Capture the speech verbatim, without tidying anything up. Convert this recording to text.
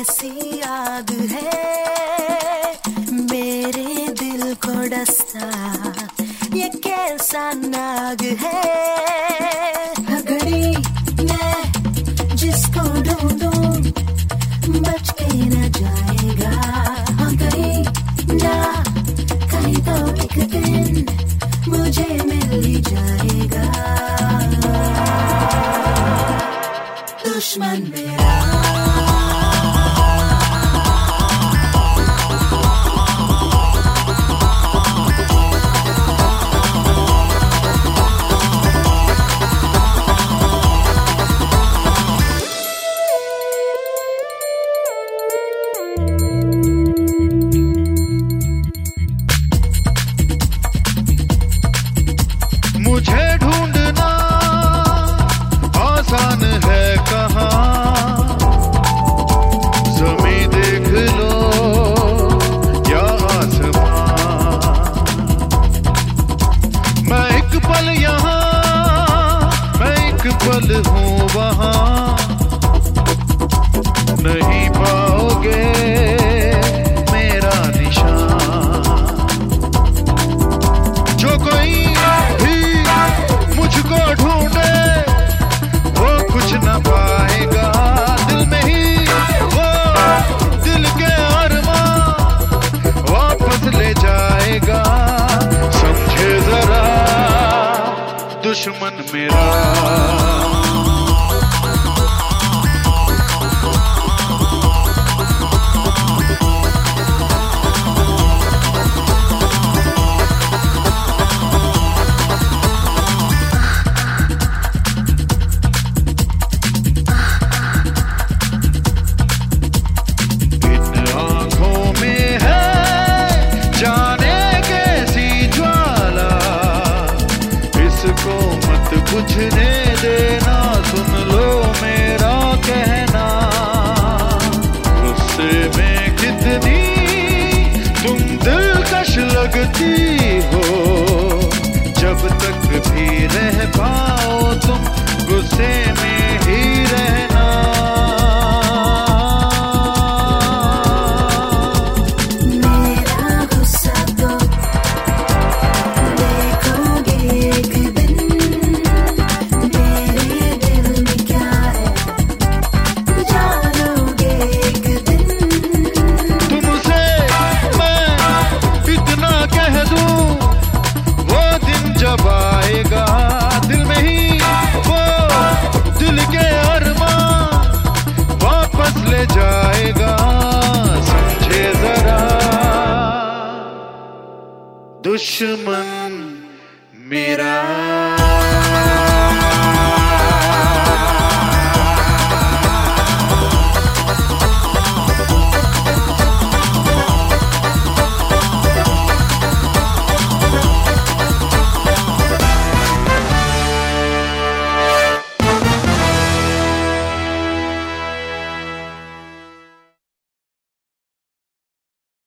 कैसी आग है मेरे दिल को डसता, ये कैसा नाग है। हर घड़ी मैं जिसको ढूंढूं बच के न जाएगा, हाँ कहीं ना कहीं तो एक दिन मुझे मिल ही जाएगा। दुश्मन मेरा मुझे ढूंढना आसान है कहाँ, ज़मीं देख लो या आसमां। मैं एक पल यहाँ, मैं एक पल हूँ वहाँ, नहीं पाओगे मेरा निशान। जो कोई मुझको ढूंढे वो कुछ न पाएगा, दिल में ही वो दिल के अरमां वापस ले जाएगा। समझे जरा दुश्मन मेरा, बुझने देना, सुन लो मेरा कहना। गुस्से में कितनी तुम दिलकश लगती हो, जब तक भी रह पाओ तुम गुस्से में ही रहना। मेरा गुस्सा तो देखोगे एक दिन, जब आएगा दिल में ही वो दिल के अरमां वापस ले जाएगा। समझे जरा दुश्मन मेरा।